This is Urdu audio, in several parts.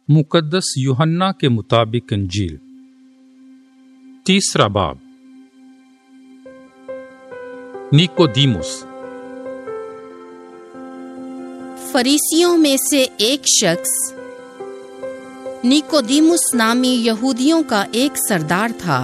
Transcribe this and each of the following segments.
مقدس یوحنا کے مطابق انجیل 3 باب۔ نیکودیموس۔ فریسیوں میں سے ایک شخص نیکودیموس نامی یہودیوں کا ایک سردار تھا۔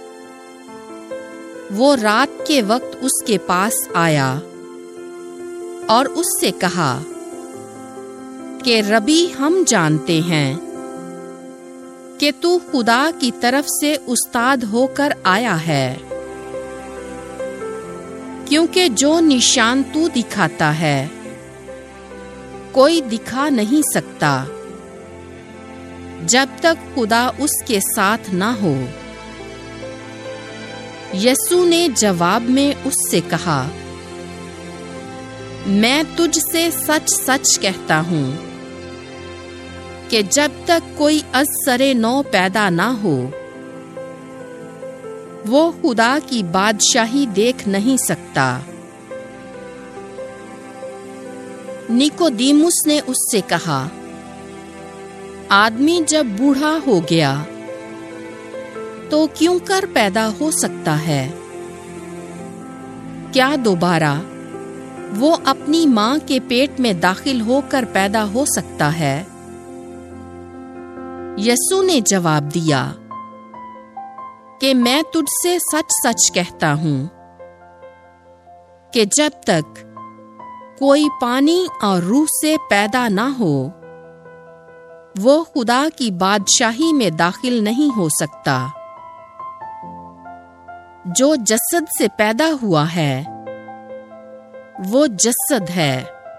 وہ رات کے وقت اس کے پاس آیا اور اس سے کہا کہ ربی، ہم جانتے ہیں کہ تو خدا کی طرف سے استاد ہو کر آیا ہے، کیونکہ جو نشان تو دکھاتا ہے کوئی دکھا نہیں سکتا جب تک خدا اس کے ساتھ نہ ہو۔ یسوع نے جواب میں اس سے کہا، میں تجھ سے سچ سچ کہتا ہوں کہ جب تک کوئی از سر نو پیدا نہ ہو وہ خدا کی بادشاہی دیکھ نہیں سکتا۔ نیکودیموس نے اس سے کہا، آدمی جب بوڑھا ہو گیا تو کیوں کر پیدا ہو سکتا ہے؟ کیا دوبارہ وہ اپنی ماں کے پیٹ میں داخل ہو کر پیدا ہو سکتا ہے؟ یسوع نے جواب دیا کہ میں تجھ سے سچ سچ کہتا ہوں کہ جب تک کوئی پانی اور روح سے پیدا نہ ہو وہ خدا کی بادشاہی میں داخل نہیں ہو سکتا۔ جو جسد سے پیدا ہوا ہے وہ جسد ہے،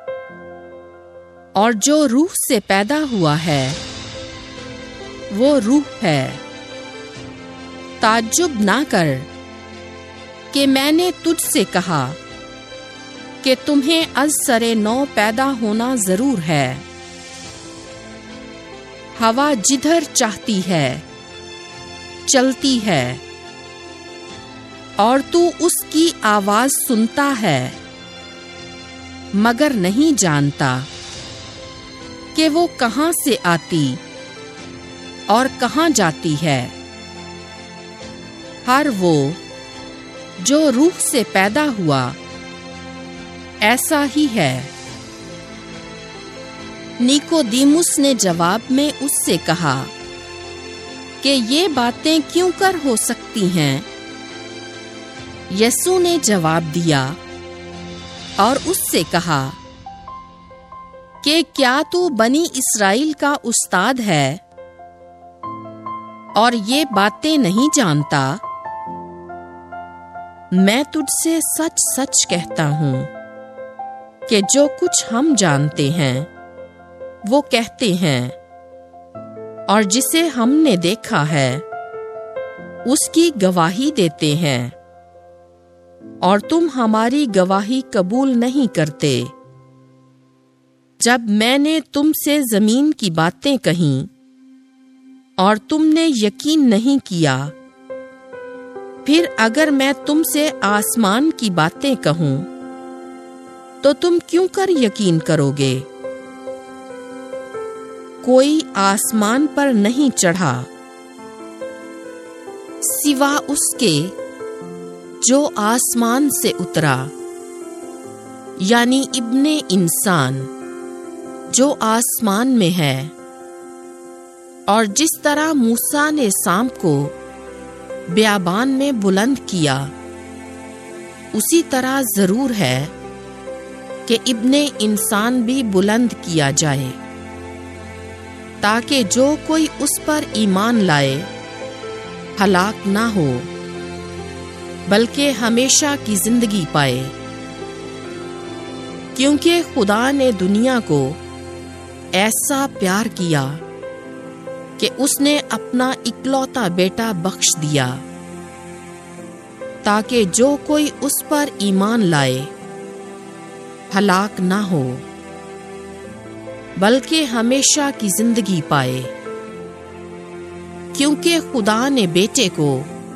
اور جو روح سے پیدا ہوا ہے وہ روح ہے۔ تعجب نہ کر کہ میں نے تجھ سے کہا کہ تمہیں از سر نو پیدا ہونا ضرور ہے۔ ہوا جدھر چاہتی ہے چلتی ہے اور تو اس کی آواز سنتا ہے مگر نہیں جانتا کہ وہ کہاں سے آتی اور کہاں جاتی ہے۔ ہر وہ جو روح سے پیدا ہوا ایسا ہی ہے۔ نیکودیموس نے جواب میں اس سے کہا کہ یہ باتیں کیوں کر ہو سکتی ہیں؟ یسوع نے جواب دیا اور اس سے کہا کہ کیا تو بنی اسرائیل کا استاد ہے اور یہ باتیں نہیں جانتا؟ میں تجھ سے سچ سچ کہتا ہوں کہ جو کچھ ہم جانتے ہیں وہ کہتے ہیں، اور جسے ہم نے دیکھا ہے اس کی گواہی دیتے ہیں، اور تم ہماری گواہی قبول نہیں کرتے۔ جب میں نے تم سے زمین کی باتیں کہیں اور تم نے یقین نہیں کیا، پھر اگر میں تم سے آسمان کی باتیں کہوں تو تم کیوں کر یقین کرو گے؟ کوئی آسمان پر نہیں چڑھا سوا اس کے جو آسمان سے اترا، یعنی ابن انسان جو آسمان میں ہے۔ اور جس طرح موسیٰ نے سانپ کو بیابان میں بلند کیا، اسی طرح ضرور ہے کہ ابن انسان بھی بلند کیا جائے، تاکہ جو کوئی اس پر ایمان لائے ہلاک نہ ہو بلکہ ہمیشہ کی زندگی پائے۔ کیونکہ خدا نے دنیا کو ایسا پیار کیا کہ اس نے اپنا اکلوتا بیٹا بخش دیا، تاکہ جو کوئی اس پر ایمان لائے ہلاک نہ ہو بلکہ ہمیشہ کی زندگی پائے۔ کیونکہ خدا نے بیٹے کو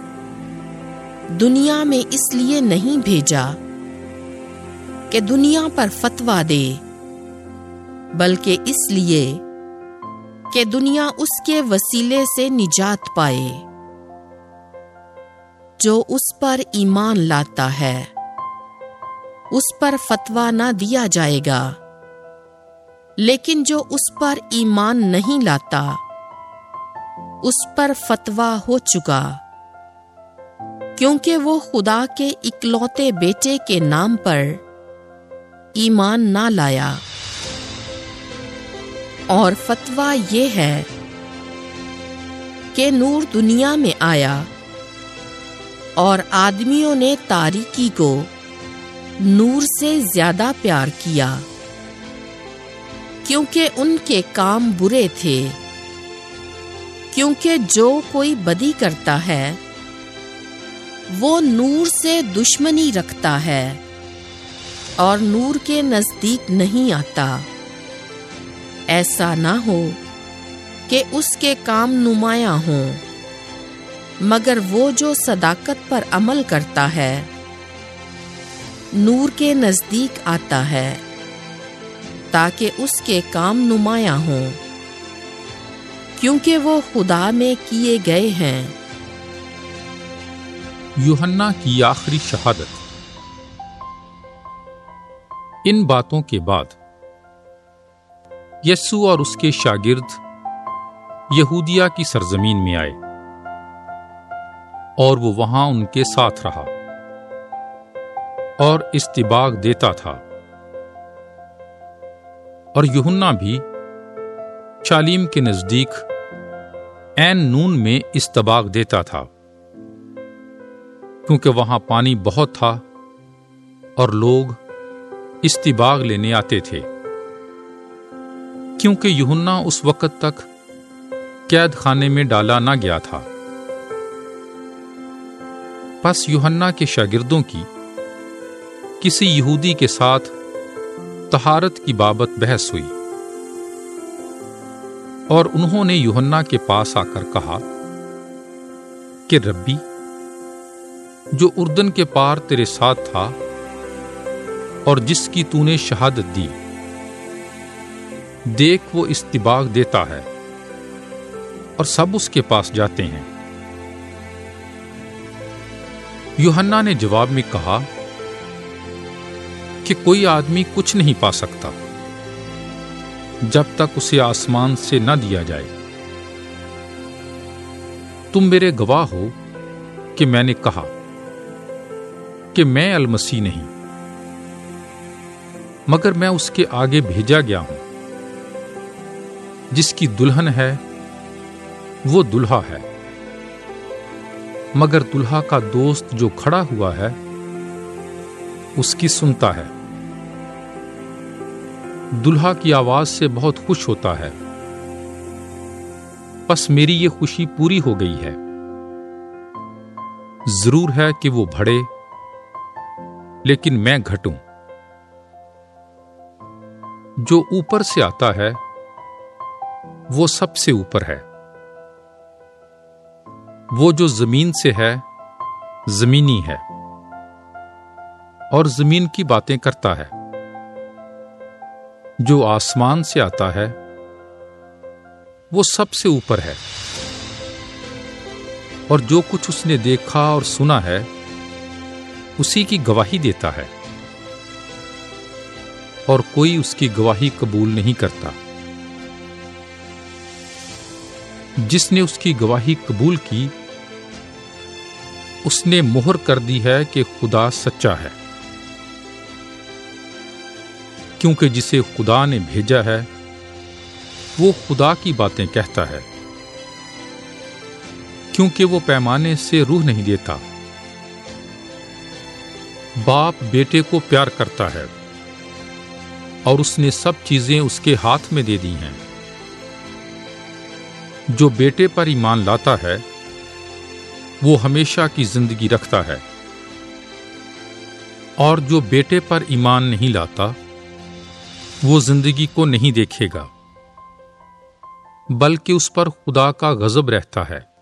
دنیا میں اس لیے نہیں بھیجا کہ دنیا پر فتویٰ دے، بلکہ اس لیے کہ دنیا اس کے وسیلے سے نجات پائے۔ جو اس پر ایمان لاتا ہے اس پر فتویٰ نہ دیا جائے گا، لیکن جو اس پر ایمان نہیں لاتا اس پر فتویٰ ہو چکا، کیونکہ وہ خدا کے اکلوتے بیٹے کے نام پر ایمان نہ لایا۔ اور فتویٰ یہ ہے کہ نور دنیا میں آیا اور آدمیوں نے تاریکی کو نور سے زیادہ پیار کیا، کیونکہ ان کے کام برے تھے۔ کیونکہ جو کوئی بدی کرتا ہے وہ نور سے دشمنی رکھتا ہے اور نور کے نزدیک نہیں آتا، ایسا نہ ہو کہ اس کے کام نمایاں ہوں، مگر وہ جو صداقت پر عمل کرتا ہے نور کے نزدیک آتا ہے تاکہ اس کے کام نمایاں ہوں، کیونکہ وہ خدا میں کیے گئے ہیں۔ یوحنا کی آخری شہادت۔ ان باتوں کے بعد یسوع اور اس کے شاگرد یہودیہ کی سرزمین میں آئے اور وہ وہاں ان کے ساتھ رہا اور استباغ دیتا تھا، اور یوحنا بھی شالیم کے نزدیک عین نون میں استباغ دیتا تھا، کیونکہ وہاں پانی بہت تھا اور لوگ استباغ لینے آتے تھے، کیونکہ یوحنا اس وقت تک قید خانے میں ڈالا نہ گیا تھا۔ پس یوحنا کے شاگردوں کی کسی یہودی کے ساتھ طہارت کی بابت بحث ہوئی، اور انہوں نے یوحنا کے پاس آ کر کہا کہ ربی، جو اردن کے پار تیرے ساتھ تھا اور جس کی تو نے شہادت دی، دیکھ وہ استباغ دیتا ہے اور سب اس کے پاس جاتے ہیں۔ یوحنا نے جواب میں کہا کہ کوئی آدمی کچھ نہیں پا سکتا جب تک اسے آسمان سے نہ دیا جائے۔ تم میرے گواہ ہو کہ میں نے کہا کہ میں المسیح نہیں، مگر میں اس کے آگے بھیجا گیا ہوں۔ جس کی دلہن ہے وہ دلہا ہے، مگر دلہا کا دوست جو کھڑا ہوا ہے اس کی سنتا ہے۔ دلہا کی آواز سے بہت خوش ہوتا ہے، پس میری یہ خوشی پوری ہو گئی ہے۔ ضرور ہے کہ وہ بڑھے لیکن میں گھٹوں۔ جو اوپر سے آتا ہے وہ سب سے اوپر ہے، وہ جو زمین سے ہے زمینی ہے اور زمین کی باتیں کرتا ہے۔ جو آسمان سے آتا ہے وہ سب سے اوپر ہے، اور جو کچھ اس نے دیکھا اور سنا ہے اسی کی گواہی دیتا ہے، اور کوئی اس کی گواہی قبول نہیں کرتا۔ جس نے اس کی گواہی قبول کی اس نے مہر کر دی ہے کہ خدا سچا ہے، کیونکہ جسے خدا نے بھیجا ہے وہ خدا کی باتیں کہتا ہے، کیونکہ وہ پیمانے سے روح نہیں دیتا۔ باپ بیٹے کو پیار کرتا ہے اور اس نے سب چیزیں اس کے ہاتھ میں دے دی ہیں۔ جو بیٹے پر ایمان لاتا ہے وہ ہمیشہ کی زندگی رکھتا ہے، اور جو بیٹے پر ایمان نہیں لاتا وہ زندگی کو نہیں دیکھے گا، بلکہ اس پر خدا کا غضب رہتا ہے۔